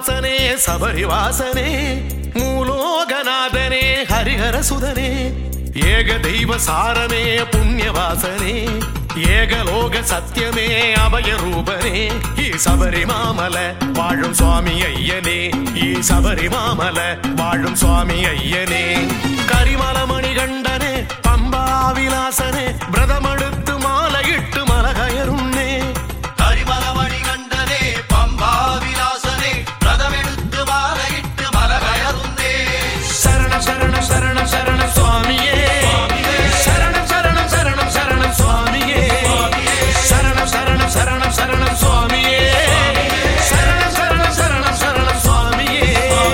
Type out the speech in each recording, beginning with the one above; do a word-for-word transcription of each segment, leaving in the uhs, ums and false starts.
வாசனே சபரிவாசனே மூலோகநாதனே ஹரிஹர சுதனே ஏக தெய்வ சாரமே புண்ணியவாசனே ஏகலோக சத்தியமே அபய ரூபனே ஈ சபரிமாமல வாழும் சுவாமி ஐயனே ஈ சபரிமாமல வாழும் சுவாமி ஐயனே கரிமலமணி கண்டனே பம்பா விலாசனே பிரதமடுத்து மாலையிட்டு மலகயருண்ணே கரிமலமணி கண்டனே பம்பா விலாசனே பிரதமெடுத்து மாலையிட்டு மலகயருண்ணே சரண சரண சரண சரண சுவாமியே சரணம் சரணம் சரணம் சரணம் சுவாமியே சரணம் சரணம் சரணம் சரணம் சுவாமியே சரணம் சரணம் சரணம் சரணம் சுவாமியே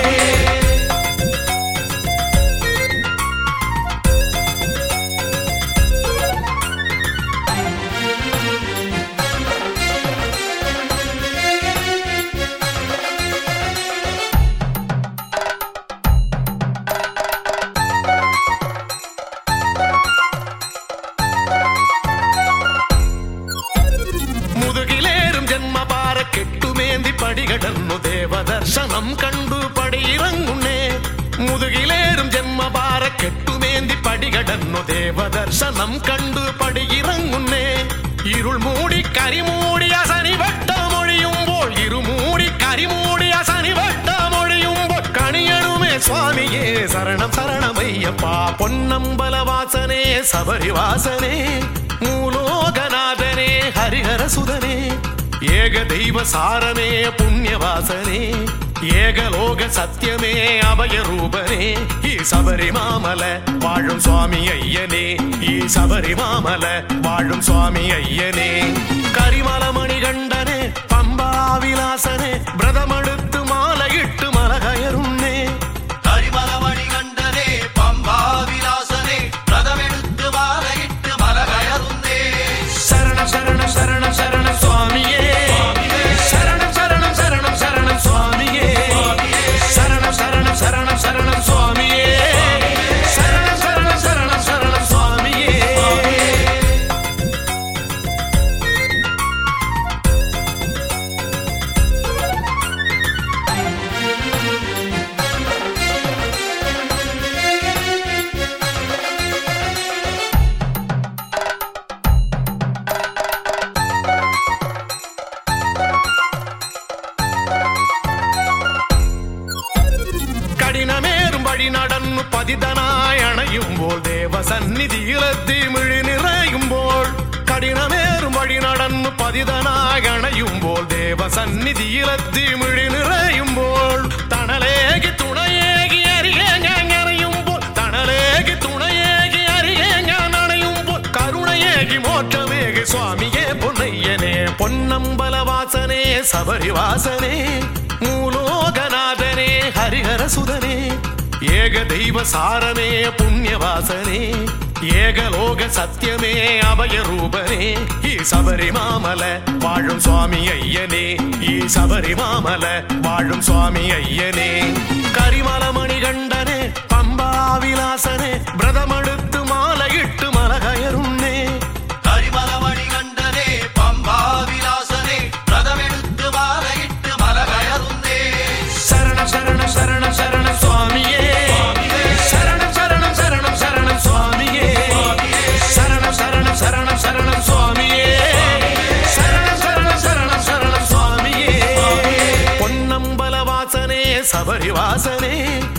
முதுகிலேறும் ஜென்ம பார கெட்டுமேந்தி படிகடன்னு தேவ தர்சனம் கண்டு படி இறங்குன்னே முதுகிலேறும் ஜென்ம பார கெட்டுமேந்தி படிகடன்னு தேவ தர்சனம் கண்டு படி இறங்குன்னே இருள் மூடி கரிமூடி அசனி வட்ட மொழியும் போல் இருமூடி கரிமூடி அசனி வட்ட மொழியும் போல் கணியனுமே சுவாமியே சரணம் சரணமையப்பா பொன்னம்பல வாசனே சபரிவாசனே மூலோகநாதனே ஹரிஹர சுதனே ஏக தெய்வ சாரமே புண்ணியவாசனே ஏகலோக சத்தியமே அபய ரூபனே ஈ சபரிமாமல வாழும் சுவாமி ஐயனே ஈ சபரிமாமல வாழும் சுவாமி ஐயனே கரிமலமணி கண்டனே பம்பா விலாசனே பிரதமடுத்து மாலையிட்டு மலகயருண்ணே கரிமலமணி கண்டனே பம்பா விலாசனே பிரதமெடுத்து மாலையிட்டு மலகயருண்ணே சரண சரண சரண சரண சுவாமியே சரணம் சரணம் சரணம் சரணம் சுவாமியே சரணம் சரணம் சரணம் சரணம் சுவாமியே சரணம் சரணம் சரணம் சரணம் சுவாமியே கடினமேறும் வழி நடன்னு பதிதனாய் அணையும் போல் தேவ சந்நிதியிலத்தி மிழி நிறையும் போல் கடினமேறும் வழி நடன்னு பதிதனாய் அணையும் போல் தேவ சந்நிதியிலத்தி மிழி நிறையும் போல் தணலேகி துணையேகி அறியே ஞான் அணையும் போல் தணலேகி துணையேகி அறியே ஞான் அணையும் போல் கருணையேகி மோட்சமேகி சுவாமியே பொன்னையனே பொன்னம்பல வாசனே சபரிவாசனே மூலோகநாதனே ஹரிஹர சுதனே ஏக தெய்வ சாரமே புண்ணியவாசனே ஏகலோக சத்தியமே அபய ரூபனே ஈ சபரிமாமல வாழும் சுவாமி ஐயனே ஈ சபரிமாமல வாழும் சுவாமி ஐயனே கரிமலமணி கண்டனே பம்பா விலாசனே பிரதமடுத்து மாலையிட்டு மலகயருண்ணே கரிமலமணி கண்டனே பம்பா விலாசனே பிரதமெடுத்து மாலையிட்டு மலகயருண்ணே சரண சரண சரண சரண சுவாமியே சரணம் சரணம் சரணம் சரணம் சுவாமியே சரணம் சரணம் சரணம் சரணம் சுவாமியே சரணம் சரணம் சரணம் சரணம் சுவாமியே பொன்னம்பல வாசனே சபரிவாசனே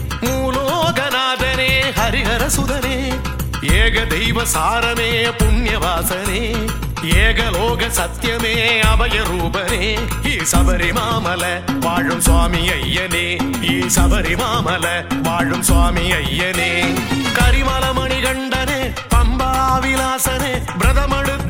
மூலோகநாதனே ஹரிஹர சுதனே ஏக தெய்வ சாரமே புண்ணியவாசனே ஏகலோக சத்தியமே அபய ரூபனே ஈ சபரிமாமல வாழும் சுவாமி ஐயனே ஈ சபரிமாமல வாழும் சுவாமி ஐயனே கரிமலமணி கண்டனே பம்பா விலாசனே பிரதமடுத்து